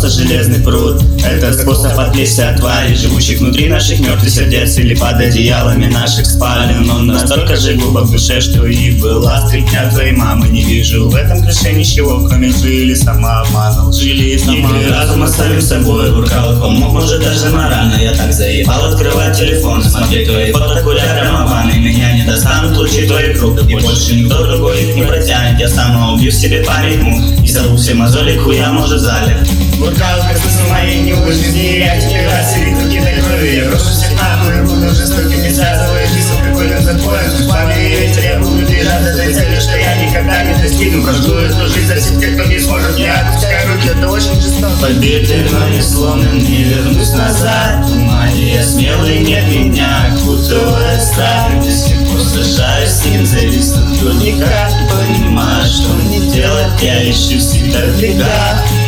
просто железный пруд. Это способ отвлечься от тварей, живущих внутри наших мертвых сердец или под одеялами наших спален. Он настолько же глубок в душе, что и была стрипня твоей мамы. Не вижу в этом клише ничего, кроме лжи или самообмана. Лжили и игры разума с самим собой. Буркал помог, может даже морально. Я так заебал открывать телефон, смотреть твои фото, куря ромованы. Меня не достанут лучи твоих рук, и больше никто другой их не протянет. Я сама убью себе по ритму и зову все мозоли хуя, может, в зале. Буркал, как смысл моей невой жизни, я тебе раз и ритм кидай крови. Я брошу всех нахуй, я буду жестоким, не связывая жизнь какой-то законом. Пламя и ветер, я буду бежать от этой цели, что я никогда не достигну. Прожгу эту жизнь за всех тех, кто не сможет не отпускай руки, это очень жестоко. Побитый, но не сломлен, не вернусь назад. Тумане я смелый, нет меня, окутывает страх. До сих пор сражаюсь с ним, зависнуть никак. Понимаю, что мне делать, я ищу всегда в бегах.